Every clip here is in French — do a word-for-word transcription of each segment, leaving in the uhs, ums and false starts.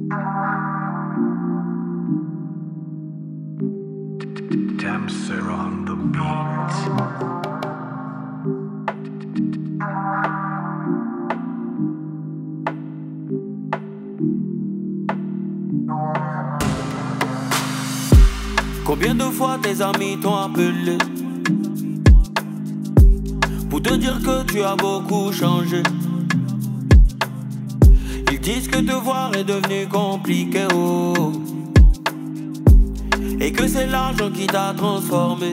Damser on the beat. Combien de fois tes amis t'ont appelé pour te dire que tu as beaucoup changé? Ils disent que te voir est devenu compliqué, oh, et que c'est l'argent qui t'a transformé.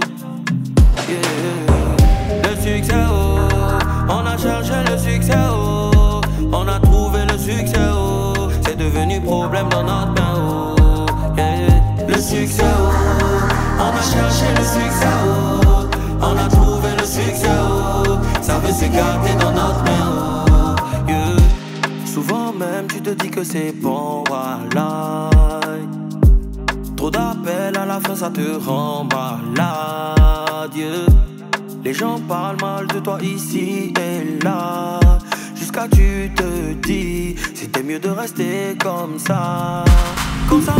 Yeah. Le succès, oh, on a cherché le succès, oh, on a trouvé le succès, oh, c'est devenu problème dans notre main, oh, yeah. Le succès, oh, on a cherché le succès, oh, on a trouvé le succès, oh, ça veut se garder dans notre main, oh, yeah. Souvent même tu te dis que c'est bon, voilà. Trop d'appels à la fin ça te rend malade, yeah. Les gens parlent mal de toi ici et là, jusqu'à tu te dis c'était mieux de rester comme ça. Comme ça.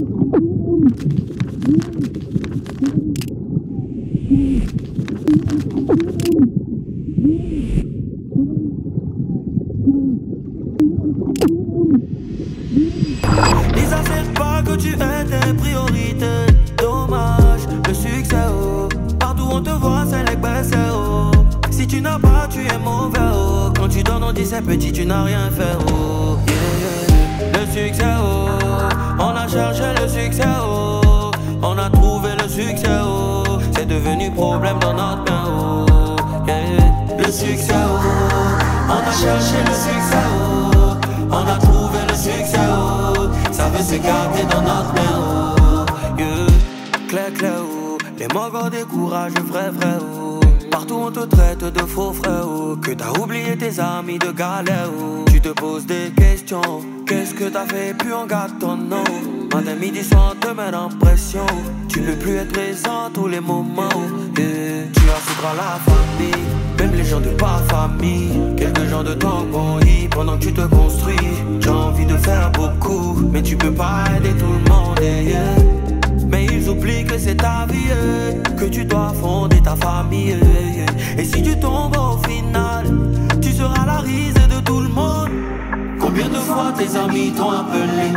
Ils acceptent pas que tu aies tes priorités. Dommage, le succès, oh, partout on te voit c'est les baisses, oh. Si tu n'as pas tu es mauvais, oh. Quand tu donnes on dit c'est petit tu n'as rien fait, oh, yeah. Le succès, oh, on a cherché le succès, oh, on a trouvé le succès, oh, c'est devenu problème dans notre main, oh, yeah. Le succès, oh, on a cherché le succès, oh, on a trouvé le succès, oh, ça veut se garder dans notre main, oh, yeah. Clair, clair, oh, les mots découragent, vrai, vrai, oh. Partout on te traite de faux frère, oh, que t'as oublié tes amis de galère, oh. Tu te poses des questions, qu'est-ce que t'as fait puis on garde ton nom. Matin, midi, soir, on te met en pression. Tu peux plus être présent tous les moments, yeah. Tu as à la famille, même les gens de pas famille. Quelques gens de ton pays pendant que tu te construis. J'ai envie de faire beaucoup, mais tu peux pas aider tout le monde, yeah. Mais ils oublient que c'est ta vie, yeah, que tu dois fonder ta famille, yeah. Et si tu tombes au final, tu seras la risée de tout le monde. Combien de fois tes amis t'ont appelé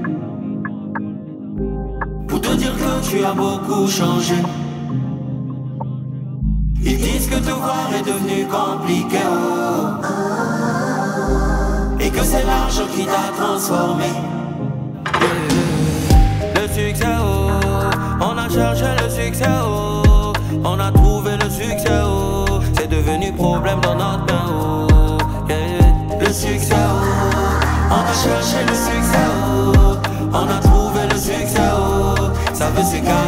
pour te dire que tu as beaucoup changé? Ils disent que te voir est devenu compliqué, oh, et que c'est l'argent qui t'a transformé, yeah. Le succès, oh, on a cherché le succès, oh, on a trouvé le succès, oh, c'est devenu problème dans notre main, oh, yeah. Le succès, oh, on a cherché le succès, oh, on a trouvé le succès, oh, ça veut se garder.